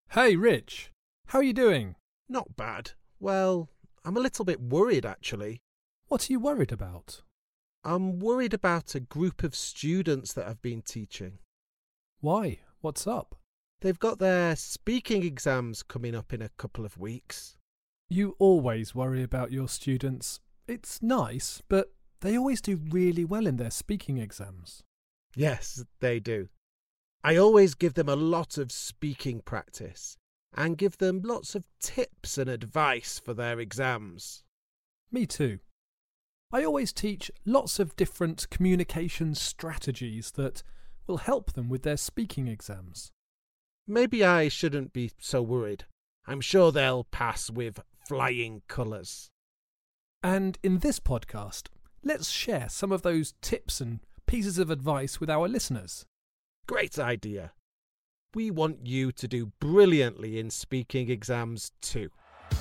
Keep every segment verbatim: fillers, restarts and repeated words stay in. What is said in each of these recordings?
Hey, Rich. How are you doing? Not bad. Well, I'm a little bit worried, actually. What are you worried about? I'm worried about a group of students that I've been teaching. Why? What's up? They've got their speaking exams coming up in a couple of weeks. You always worry about your students. It's nice, but they always do really well in their speaking exams. Yes, they do. I always give them a lot of speaking practice and give them lots of tips and advice for their exams. Me too. I always teach lots of different communication strategies that will help them with their speaking exams. Maybe I shouldn't be so worried. I'm sure they'll pass with flying colours. And in this podcast, let's share some of those tips and pieces of advice with our listeners. Great idea. We want you to do brilliantly in speaking exams too.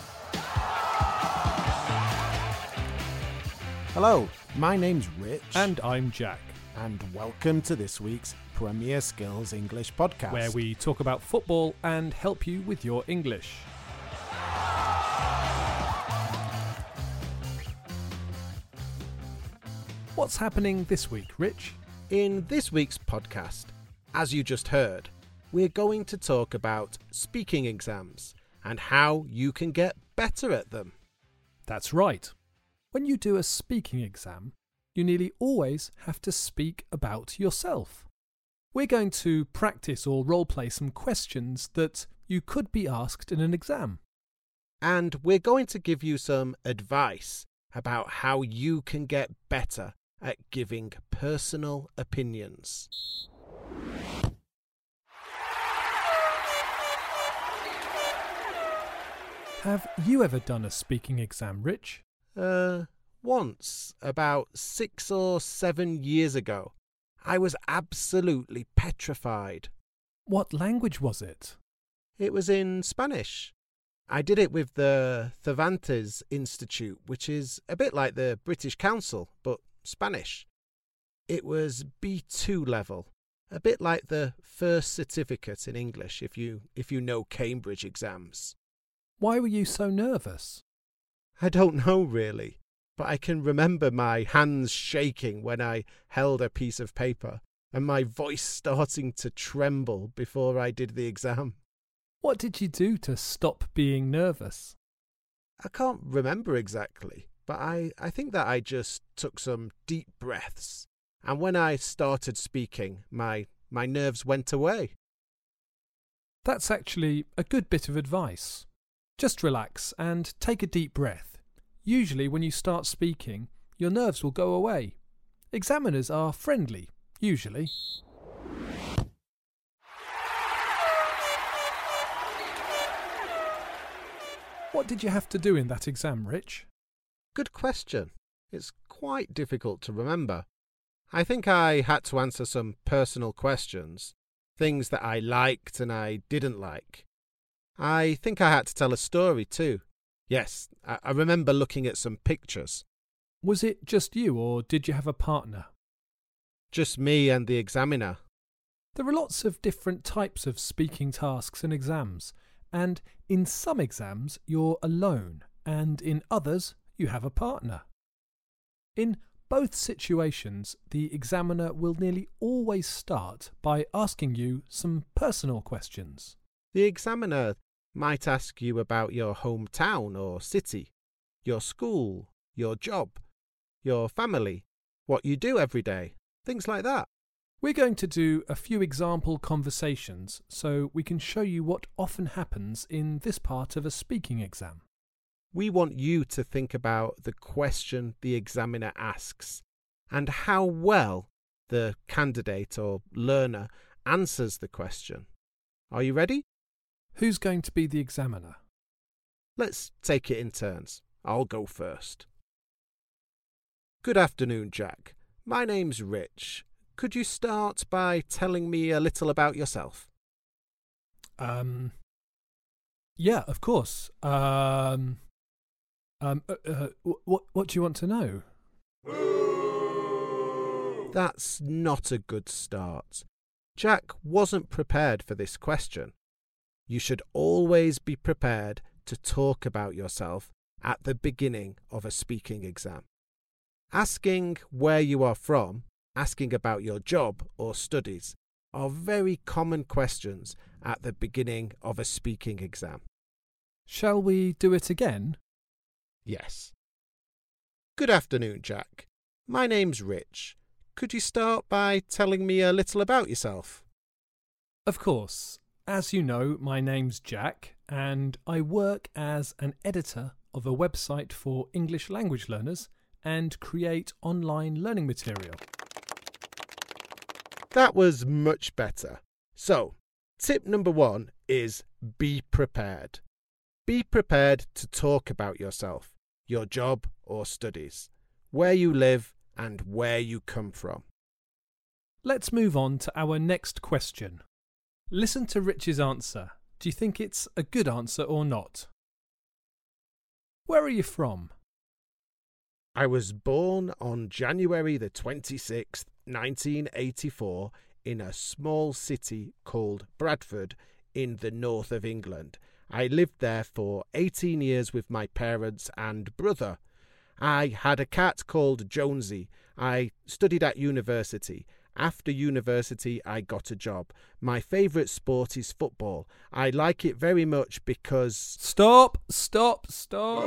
Hello, my name's Rich. And I'm Jack. And welcome to this week's Premier Skills English podcast, where we talk about football and help you with your English. What's happening this week, Rich? In this week's podcast, as you just heard, we're going to talk about speaking exams and how you can get better at them. That's right. When you do a speaking exam, you nearly always have to speak about yourself. We're going to practice or role-play some questions that you could be asked in an exam. And we're going to give you some advice about how you can get better at giving personal opinions. Have you ever done a speaking exam, Rich? Uh, once, about six or seven years ago, I was absolutely petrified. What language was it? It was in Spanish. I did it with the Cervantes Institute, which is a bit like the British Council, but Spanish. It was B two level, a bit like the first certificate in English, if you if you know Cambridge exams. Why were you so nervous? I don't know really, but I can remember my hands shaking when I held a piece of paper and my voice starting to tremble before I did the exam. What did you do to stop being nervous? I can't remember exactly, but I, I think that I just took some deep breaths, and when I started speaking, my, my nerves went away. That's actually a good bit of advice. Just relax and take a deep breath. Usually when you start speaking, your nerves will go away. Examiners are friendly, usually. What did you have to do in that exam, Rich? Good question. It's quite difficult to remember. I think I had to answer some personal questions, things that I liked and I didn't like. I think I had to tell a story too. Yes, I, I remember looking at some pictures. Was it just you, or did you have a partner? Just me and the examiner. There are lots of different types of speaking tasks and exams, and in some exams you're alone, and in others you have a partner. In both situations, the examiner will nearly always start by asking you some personal questions. The examiner might ask you about your hometown or city, your school, your job, your family, what you do every day, things like that. We're going to do a few example conversations so we can show you what often happens in this part of a speaking exam. We want you to think about the question the examiner asks and how well the candidate or learner answers the question. Are you ready? Who's going to be the examiner? Let's take it in turns. I'll go first. Good afternoon, Jack. My name's Rich. Could you start by telling me a little about yourself? Um, yeah, of course. Um, um, uh, uh, what, what do you want to know? That's not a good start. Jack wasn't prepared for this question. You should always be prepared to talk about yourself at the beginning of a speaking exam. Asking where you are from, asking about your job or studies are very common questions at the beginning of a speaking exam. Shall we do it again? Yes. Good afternoon, Jack. My name's Rich. Could you start by telling me a little about yourself? Of course. As you know, my name's Jack, and I work as an editor of a website for English language learners and create online learning material. That was much better. So, tip number one is be prepared. Be prepared to talk about yourself, your job or studies, where you live and where you come from. Let's move on to our next question. Listen to Rich's answer. Do you think it's a good answer or not? Where are you from? I was born on January the twenty-sixth, nineteen eighty-four, in a small city called Bradford in the north of England. I lived there for eighteen years with my parents and brother. I had a cat called Jonesy. I studied at university. After university, I got a job. My favourite sport is football. I like it very much because... Stop, stop, stop.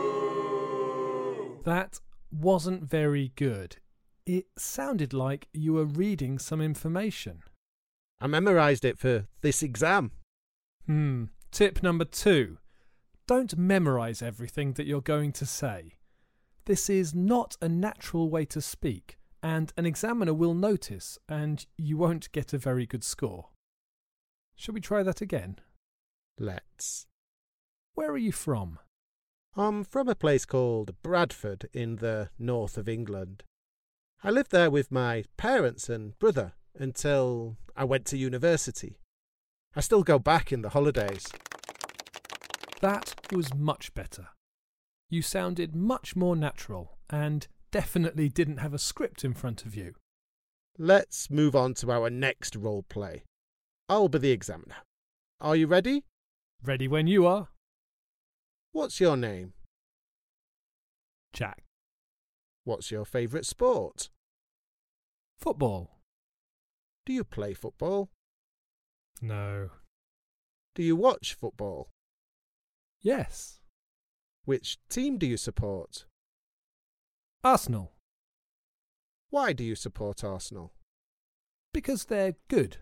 That wasn't very good. It sounded like you were reading some information. I memorised it for this exam. Hmm. Tip number two. Don't memorise everything that you're going to say. This is not a natural way to speak, and an examiner will notice, and you won't get a very good score. Shall we try that again? Let's. Where are you from? I'm from a place called Bradford in the north of England. I lived there with my parents and brother until I went to university. I still go back in the holidays. That was much better. You sounded much more natural and definitely didn't have a script in front of you. Let's move on to our next role play. I'll be the examiner. Are you ready? Ready when you are. What's your name? Jack. What's your favourite sport? Football. Do you play football? No. Do you watch football? Yes. Which team do you support? Arsenal. Why do you support Arsenal? Because they're good.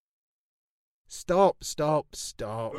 Stop, stop, stop.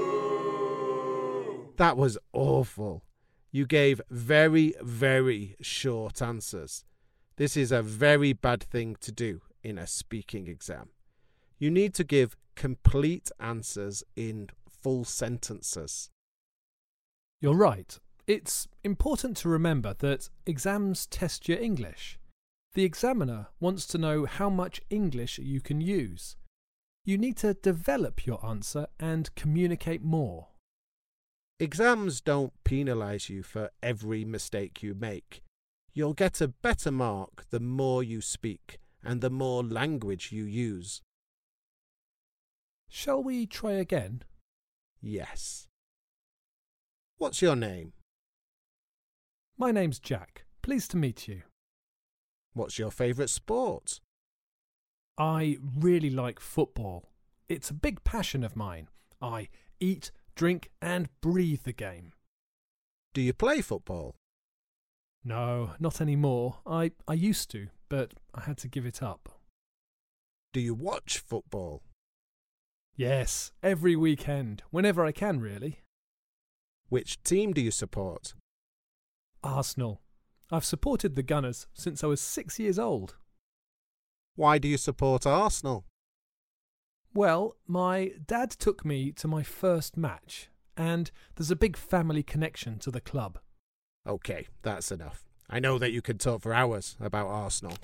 That was awful. You gave very, very short answers. This is a very bad thing to do in a speaking exam. You need to give complete answers in full sentences. You're right. It's important to remember that exams test your English. The examiner wants to know how much English you can use. You need to develop your answer and communicate more. Exams don't penalise you for every mistake you make. You'll get a better mark the more you speak and the more language you use. Shall we try again? Yes. What's your name? My name's Jack. Pleased to meet you. What's your favourite sport? I really like football. It's a big passion of mine. I eat, drink and breathe the game. Do you play football? No, not anymore. I, I used to, but I had to give it up. Do you watch football? Yes, every weekend, whenever I can really. Which team do you support? Arsenal. I've supported the Gunners since I was six years old. Why do you support Arsenal? Well, my dad took me to my first match, and there's a big family connection to the club. OK, that's enough. I know that you could talk for hours about Arsenal.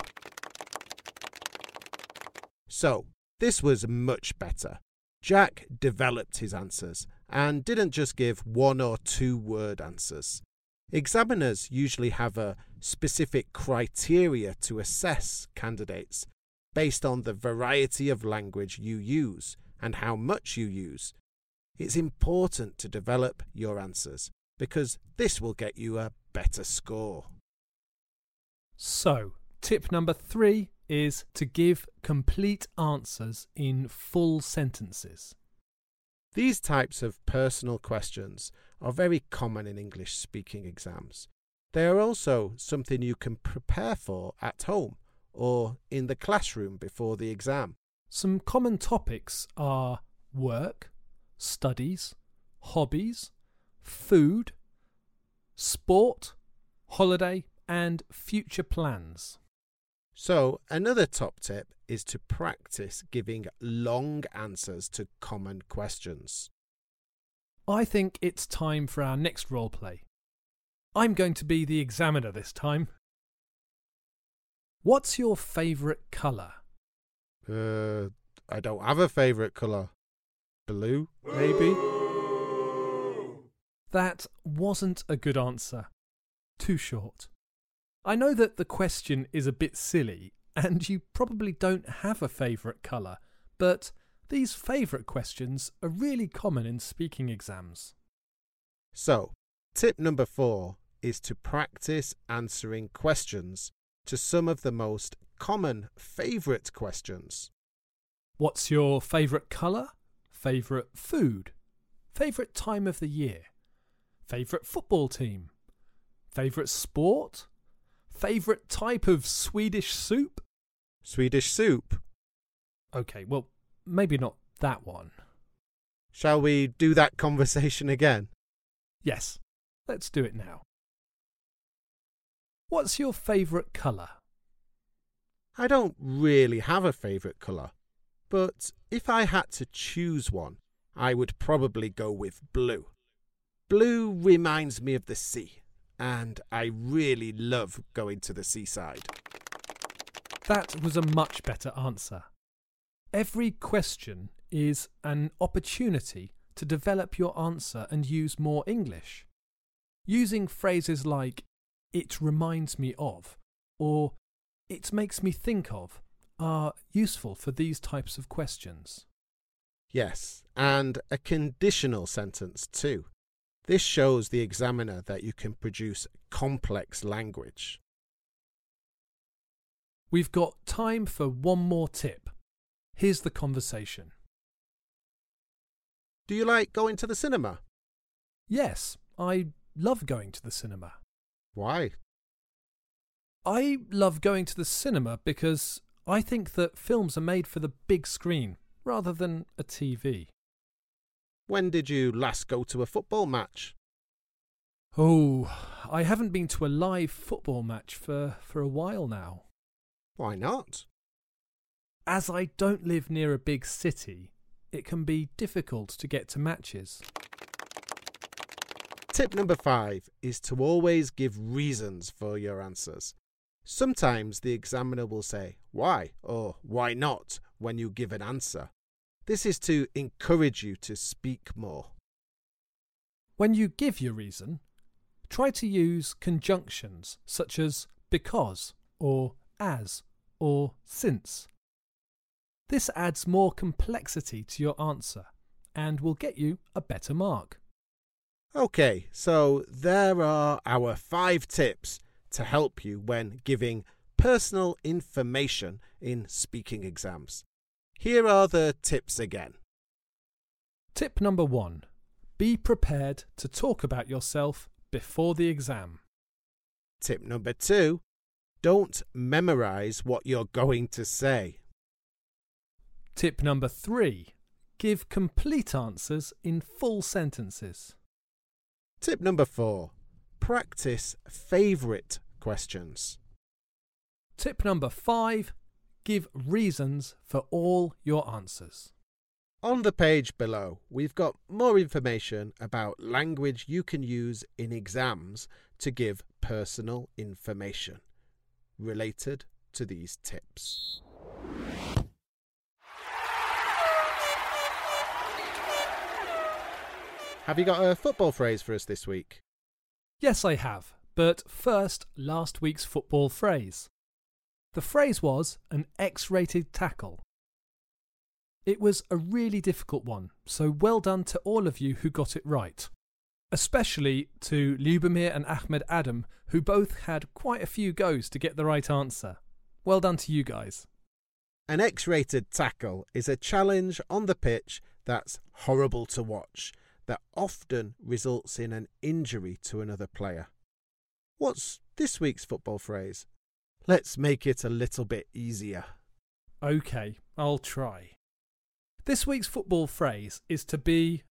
So, this was much better. Jack developed his answers and didn't just give one or two word answers. Examiners usually have a specific criteria to assess candidates based on the variety of language you use and how much you use. It's important to develop your answers because this will get you a better score. So, tip number three is to give complete answers in full sentences. These types of personal questions are very common in English speaking exams. They are also something you can prepare for at home or in the classroom before the exam. Some common topics are work, studies, hobbies, food, sport, holiday, and future plans. So, another top tip is to practice giving long answers to common questions. I think it's time for our next role play. I'm going to be the examiner this time. What's your favourite colour? Uh, I don't have a favourite colour. Blue, maybe? That wasn't a good answer. Too short. I know that the question is a bit silly, and you probably don't have a favourite colour, but these favourite questions are really common in speaking exams. So, tip number four is to practice answering questions to some of the most common favourite questions. What's your favourite colour? Favourite food? Favourite time of the year? Favourite football team? Favourite sport? Favourite type of Swedish soup? Swedish soup? Okay, well, maybe not that one. Shall we do that conversation again? Yes, let's do it now. What's your favourite colour? I don't really have a favourite colour, but if I had to choose one, I would probably go with blue. Blue reminds me of the sea, and I really love going to the seaside. That was a much better answer. Every question is an opportunity to develop your answer and use more English. Using phrases like, "it reminds me of," or "it makes me think of," are useful for these types of questions. Yes, and a conditional sentence too. This shows the examiner that you can produce complex language. We've got time for one more tip. Here's the conversation. Do you like going to the cinema? Yes, I love going to the cinema. Why? I love going to the cinema because I think that films are made for the big screen rather than a T V. When did you last go to a football match? Oh, I haven't been to a live football match for, for a while now. Why not? As I don't live near a big city, it can be difficult to get to matches. Tip number five is to always give reasons for your answers. Sometimes the examiner will say why or why not when you give an answer. This is to encourage you to speak more. When you give your reason, try to use conjunctions such as because or as or since. This adds more complexity to your answer and will get you a better mark. Okay, so there are our five tips to help you when giving personal information in speaking exams. Here are the tips again. Tip number one. Be prepared to talk about yourself before the exam. Tip number two. Don't memorize what you're going to say. Tip number three. Give complete answers in full sentences. Tip number four. Practice favourite questions. Tip number five. Give reasons for all your answers. On the page below, we've got more information about language you can use in exams to give personal information related to these tips. Have you got a football phrase for us this week? Yes, I have. But first, last week's football phrase. The phrase was an X-rated tackle. It was a really difficult one, so well done to all of you who got it right. Especially to Lubomir and Ahmed Adam, who both had quite a few goes to get the right answer. Well done to you guys. An X-rated tackle is a challenge on the pitch that's horrible to watch, that often results in an injury to another player. What's this week's football phrase? Let's make it a little bit easier. OK, I'll try. This week's football phrase is to be...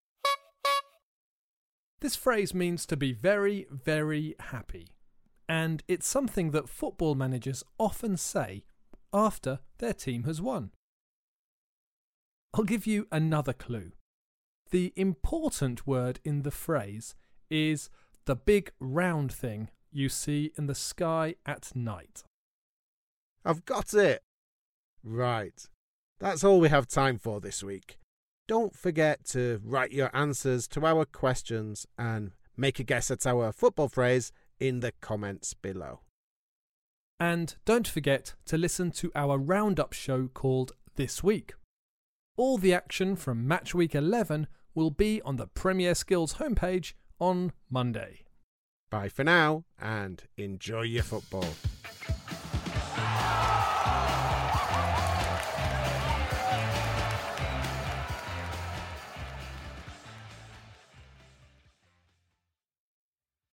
This phrase means to be very, very happy. And it's something that football managers often say after their team has won. I'll give you another clue. The important word in the phrase is the big round thing you see in the sky at night. I've got it! Right. That's all we have time for this week. Don't forget to write your answers to our questions and make a guess at our football phrase in the comments below. And don't forget to listen to our roundup show called This Week. All the action from Match Week eleven will be on the Premier Skills homepage on Monday. Bye for now and enjoy your football.